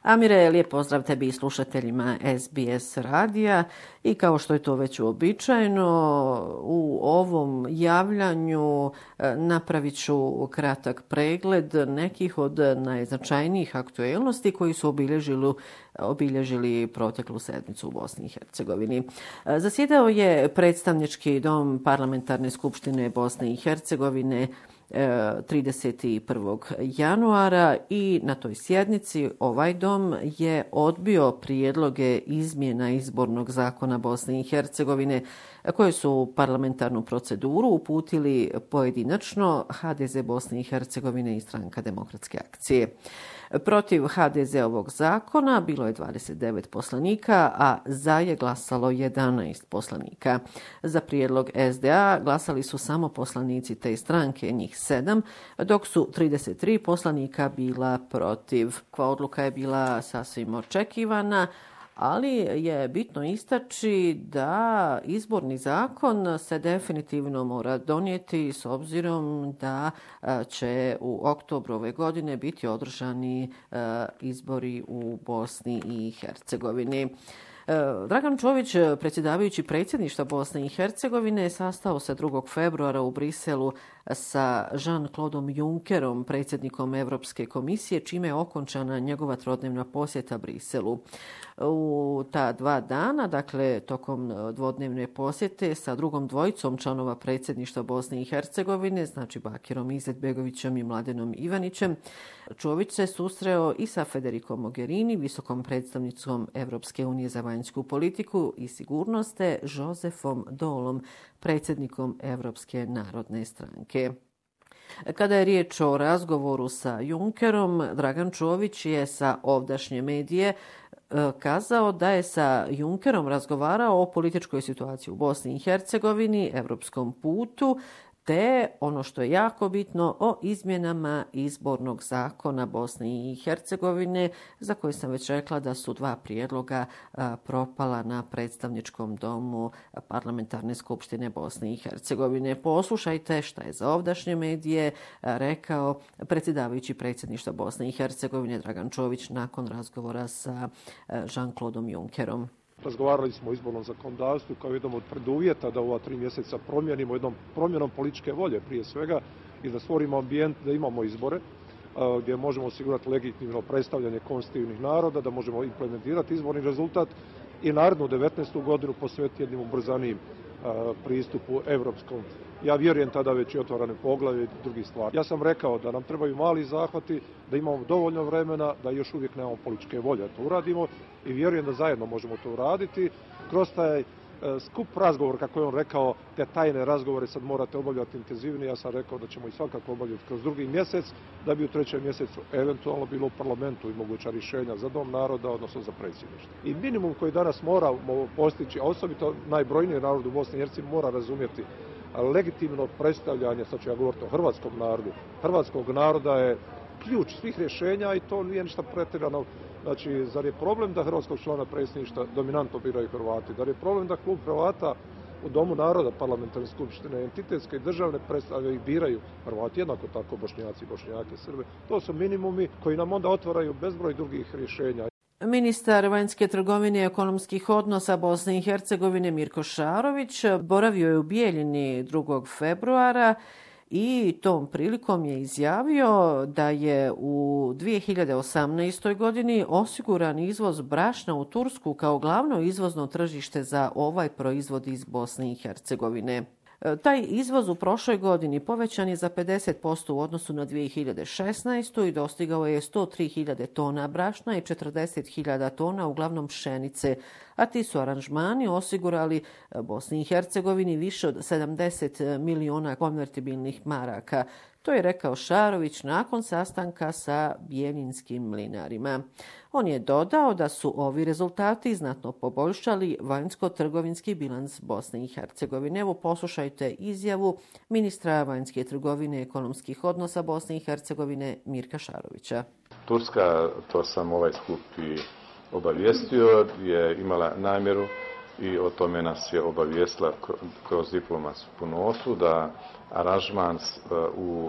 Amire, lijep pozdrav tebi i slušateljima SBS radija i kao što je to već uobičajeno, u ovom javljanju napravit ću kratak pregled nekih od najznačajnijih aktuelnosti koji su obilježili proteklu sedmicu u Bosni i Hercegovini. Zasjedao je predstavnički dom Parlamentarne skupštine Bosne i Hercegovine 31. januara i na toj sjednici ovaj dom je odbio prijedloge izmjena izbornog zakona Bosne i Hercegovine koje su u parlamentarnu proceduru uputili pojedinačno HDZ Bosne i Hercegovine i Stranka demokratske akcije. Protiv HDZ-ovog zakona bilo je 29 poslanika, a za je glasalo 11 poslanika. Za prijedlog SDA glasali su samo poslanici te stranke, njih 7, dok su 33 poslanika bila protiv. Odluka je bila sasvim očekivana, ali je bitno istaći da izborni zakon se definitivno mora donijeti s obzirom da će u oktobru ove godine biti održani izbori u Bosni i Hercegovini. Dragan Čović, predsjedavajući predsjedništva Bosne i Hercegovine, sastao se 2. februara u Briselu sa Jean-Claudeom Junckerom, predsjednikom Europske komisije, čime je okončana njegova trodnevna posjeta Briselu. U ta 2 dana, dakle tokom dvodnevne posjete sa drugom dvojicom članova predsjedništva Bosne i Hercegovine, znači Bakirom Izetbegovićem i Mladenom Ivanićem, Čović se susreo i sa Federikom Mogherini, visokom predstavnicom Europske unije za vanjsku politiku i sigurnost, te Josefom Dolom, predsjednikom Europske narodne stranke. Kada je riječ o razgovoru sa Junckerom, Dragan Čović je sa ovdašnje medije kazao da je sa Junckerom razgovarao o političkoj situaciji u Bosni i Hercegovini, europskom putu, te ono što je jako bitno o izmjenama izbornog zakona Bosne i Hercegovine, za koje sam već rekla da su 2 prijedloga propala na predstavničkom domu Parlamentarne skupštine Bosne i Hercegovine. Poslušajte šta je za ovdašnje medije rekao predsjedavajući predsjedništva Bosne i Hercegovine Dragan Čović nakon razgovora sa Jean-Claudeom Junckerom. Razgovarali smo o izbornom zakonodavstvu kao jednom od preduvjeta da ova 3 mjeseca promijenimo jednom promjenom političke volje prije svega i da stvorimo ambijent da imamo izbore gdje možemo osigurati legitimno predstavljanje konstitutivnih naroda, da možemo implementirati izborni rezultat i narednu 19. godinu posvetiti jednim ubrzanijim pristupu europskom. Ja vjerujem tada već i otvarane poglavlje i drugih stvari. Ja sam rekao da nam trebaju mali zahvati, da imamo dovoljno vremena, da još uvijek nemamo političke volje da to uradimo i vjerujem da zajedno možemo to uraditi. Kroz taj skup razgovor, kako je on rekao, te tajne razgovore sad morate obavljati intenzivnije. Ja sam rekao da ćemo i svakako obavljati kroz 2. mjesec, da bi u 3. mjesecu eventualno bilo u parlamentu i moguća rješenja za dom naroda, odnosno za predsjedništvo. I minimum koji danas moramo postići, a osobito najbrojniji narod u Bosni i Hercegovini mora razumjeti legitimno predstavljanje, sad ću ja govoriti o hrvatskom narodu. Hrvatskog naroda je ključ svih rješenja i to nije ništa pretjerano. Znači, zar je problem da hrvatskog člana predsjedništva dominantno biraju Hrvati? Zar je problem da klub Hrvata u Domu naroda Parlamentarne skupštine entitetske i državne predstave i biraju Hrvati, jednako tako Bošnjaci, Bošnjake, Srbe? To su minimumi koji nam onda otvaraju bezbroj drugih rješenja. Ministar vanjske trgovine i ekonomskih odnosa Bosne i Hercegovine Mirko Šarović boravio je u Bijeljini 2. februara i tom prilikom je izjavio da je u 2018. godini osiguran izvoz brašna u Tursku kao glavno izvozno tržište za ovaj proizvod iz Bosne i Hercegovine. Taj izvoz u prošloj godini povećan je za 50% u odnosu na 2016. i dostigao je 103.000 tona brašna i 40.000 tona uglavnom pšenice, a ti su aranžmani osigurali Bosni i Hercegovini više od 70 miliona konvertibilnih maraka. To je rekao Šarović nakon sastanka sa bijeljinskim mlinarima. On je dodao da su ovi rezultati znatno poboljšali vanjsko-trgovinski bilans Bosne i Hercegovine. Evo poslušajte izjavu ministra vanjske trgovine i ekonomskih odnosa Bosne i Hercegovine Mirka Šarovića. Turska, to sam ovaj skup i obavijestio, je imala namjeru i o tome nas je obavijestila kroz diplomatsku notu da aranžman u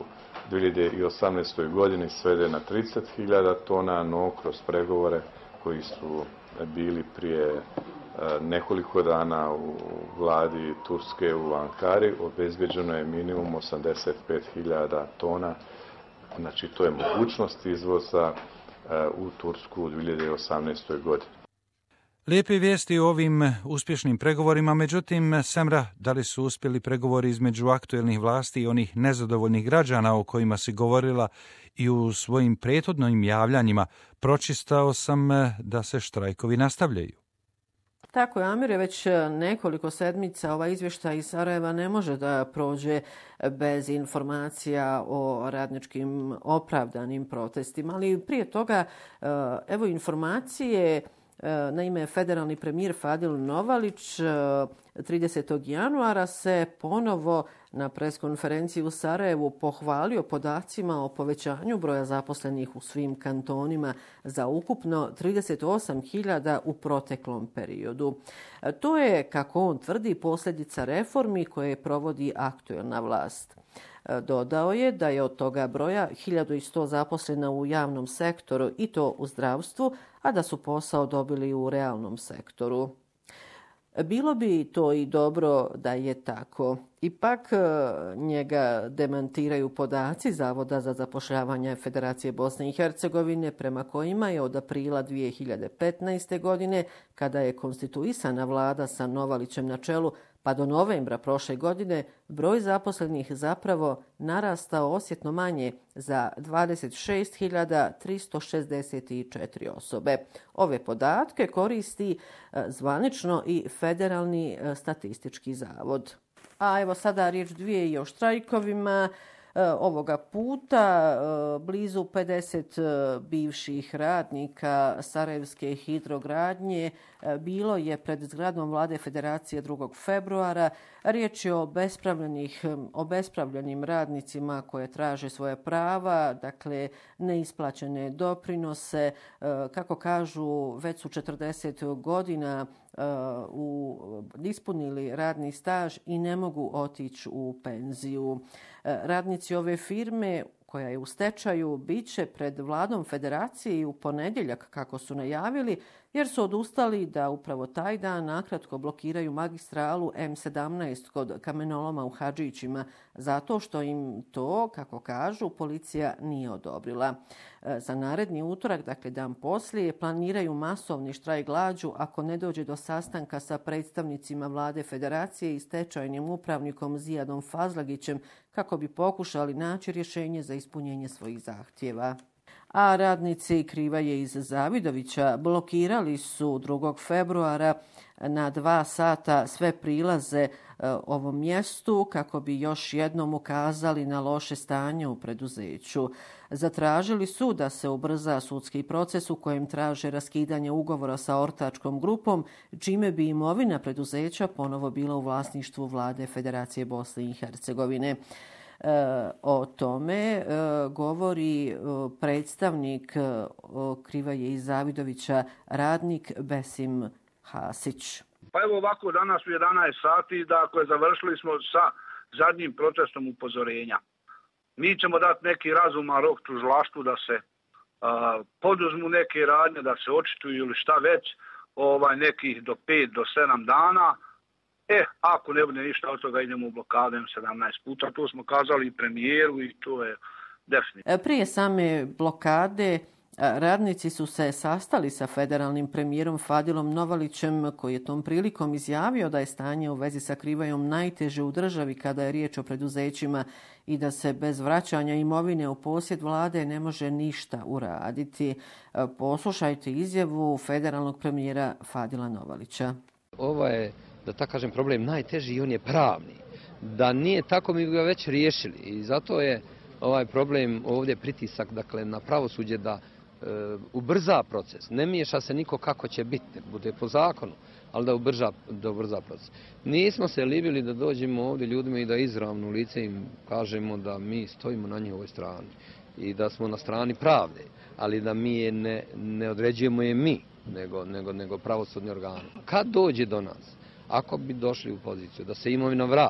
2018. godini svede na 30.000 tona, no kroz pregovore koji su bili prije nekoliko dana u vladi Turske u Ankari, obezbeđeno je minimum 85.000 tona. Znači, to je mogućnost izvoza u Tursku u 2018. godini. Lijepe vijesti o ovim uspješnim pregovorima, međutim, Semra, da li su uspjeli pregovori između aktuelnih vlasti i onih nezadovoljnih građana o kojima si govorila i u svojim prethodnim javljanjima? Pročitao sam da se štrajkovi nastavljaju. Tako je, Amire, već nekoliko sedmica ovaj izvještaj iz Sarajeva ne može da prođe bez informacija o radničkim opravdanim protestima, ali prije toga evo informacije. Naime, federalni premijer Fadil Novalić 30. januara se ponovo na preskonferenciji u Sarajevu pohvalio podacima o povećanju broja zaposlenih u svim kantonima za ukupno 38.000 u proteklom periodu. To je, kako on tvrdi, posljedica reformi koje provodi aktuelna vlast. Dodao je da je od toga broja 1100 zaposlena u javnom sektoru i to u zdravstvu, a da su posao dobili u realnom sektoru. Bilo bi to i dobro da je tako. Ipak njega demantiraju podaci Zavoda za zapošljavanje Federacije Bosne i Hercegovine, prema kojima je od aprila 2015. godine, kada je konstituisana vlada sa Novalićem na čelu, pa do novembra prošle godine broj zaposlenih zapravo narastao osjetno manje za 26.364 osobe. Ove podatke koristi zvanično i Federalni statistički zavod. A evo sada riječ dvije i o štrajkovima. Ovoga puta blizu 50 bivših radnika Sarajevske hidrogradnje bilo je pred zgradom vlade Federacije 2. februara. Riječ je o obespravljenim radnicima koje traže svoje prava, dakle neisplaćene doprinose. Kako kažu, već su 40 godina ispunili radni staž i ne mogu otići u penziju. Radnici ove firme, koja je u stečaju, bit će pred vladom Federacije i u ponedjeljak, kako su najavili, jer su odustali da upravo taj dan nakratko blokiraju magistralu M17 kod kamenoloma u Hadžićima, zato što im to, kako kažu, policija nije odobrila. Za naredni utorak, dakle dan poslije, planiraju masovni štrajk glađu ako ne dođe do sastanka sa predstavnicima vlade Federacije i stečajnim upravnikom Zijadom Fazlagićem, kako bi pokušali naći rješenje za ispunjenje svojih zahtjeva. A radnici Krivaje iz Zavidovića blokirali su 2. februara na 2 sata sve prilaze ovom mjestu kako bi još jednom ukazali na loše stanje u preduzeću. Zatražili su da se ubrza sudski proces u kojem traže raskidanje ugovora sa ortačkom grupom, čime bi imovina preduzeća ponovo bila u vlasništvu vlade Federacije Bosne i Hercegovine. O tome govori predstavnik Krivaje iz Zavidovića, radnik Besim Hasić. Pa evo ovako, danas u 11 sati, dakle, završili smo sa zadnjim protestom upozorenja. Mi ćemo dati neki razuman rok tužilaštvu da se poduzmu neke radnje, da se očituju ili šta već, nekih do 5 do 7 dana. Ako ne bude ništa od toga, idemo u blokadu 17 puta. To smo kazali i premijeru i to je definitivno. Prije same blokade radnici su se sastali sa federalnim premijerom Fadilom Novalićem, koji je tom prilikom izjavio da je stanje u vezi sa Krivajom najteže u državi kada je riječ o preduzećima i da se bez vraćanja imovine u posjed vlade ne može ništa uraditi. Poslušajte izjavu federalnog premijera Fadila Novalića. Ovo je, da tako kažem, problem najteži i on je pravni. Da nije tako, mi bi ga već riješili. I zato je ovaj problem ovdje pritisak, dakle, na pravosuđe da ubrza proces. Ne miješa se niko kako će biti, bude po zakonu, ali da ubrza proces. Nismo se libili da dođemo ovdje ljudima i da izravno u lice im kažemo da mi stojimo na njihovoj strani i da smo na strani pravde, ali da mi je ne određujemo je mi, nego pravosudni organi. Kad dođe do nas, ako bi došli u poziciju da se imovina vrati,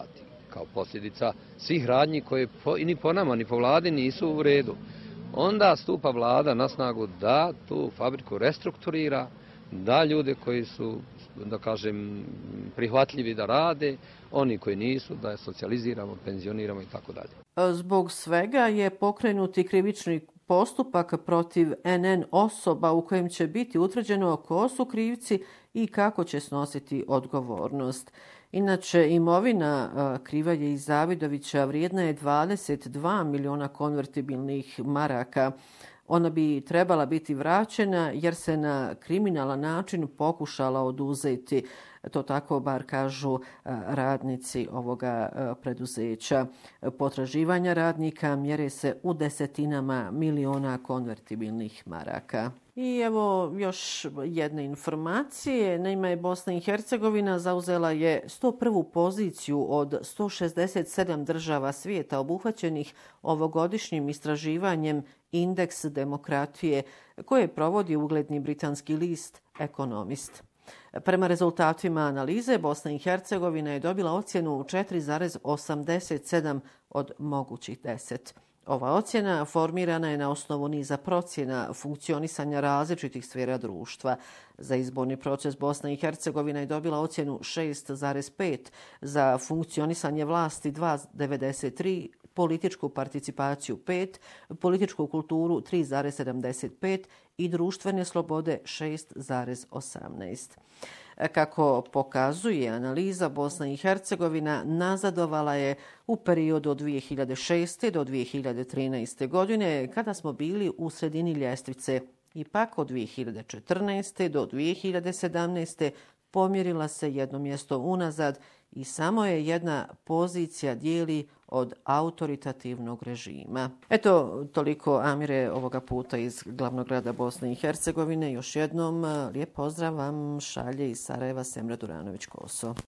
kao posljedica svih radnji koje ni po nama, ni po vladi nisu u redu. Onda stupa vlada na snagu da tu fabriku restrukturira, da ljude koji su, da kažem, prihvatljivi da rade, oni koji nisu, da je socijaliziramo, penzioniramo i tako dalje. Zbog svega je pokrenuti krivični postupak protiv NN osoba u kojem će biti utvrđeno ko su krivci i kako će snositi odgovornost. Inače, imovina Krivalje i Zavidovića vrijedna je 22 miliona konvertibilnih maraka. Ona bi trebala biti vraćena jer se na kriminalan način pokušala oduzeti. To tako bar kažu radnici ovoga preduzeća. Potraživanja radnika mjere se u desetinama miliona konvertibilnih maraka. I evo još jedne informacije. Naime, Bosna i Hercegovina zauzela je 101. poziciju od 167 država svijeta obuhvaćenih ovogodišnjim istraživanjem Indeks demokratije koje provodi ugledni britanski list Economist. Prema rezultatima analize, Bosna i Hercegovina je dobila ocjenu 4,87 od mogućih 10. Ova ocjena formirana je na osnovu niza procjena funkcionisanja različitih sfera društva. Za izborni proces Bosna i Hercegovina je dobila ocjenu 6,5, za funkcionisanje vlasti 2,93, političku participaciju 5, političku kulturu 3,75 i društvene slobode 6,18. Kako pokazuje analiza, Bosna i Hercegovina nazadovala je u periodu od 2006. do 2013. godine, kada smo bili u sredini ljestvice. Ipak od 2014. do 2017. pomjerila se jedno mjesto unazad i samo je jedna pozicija dijeli od autoritativnog režima. Eto, toliko, Amire, ovoga puta iz glavnog grada Bosne i Hercegovine. Još jednom lijep pozdrav vam šalje iz Sarajeva Semra Duranović-Koso.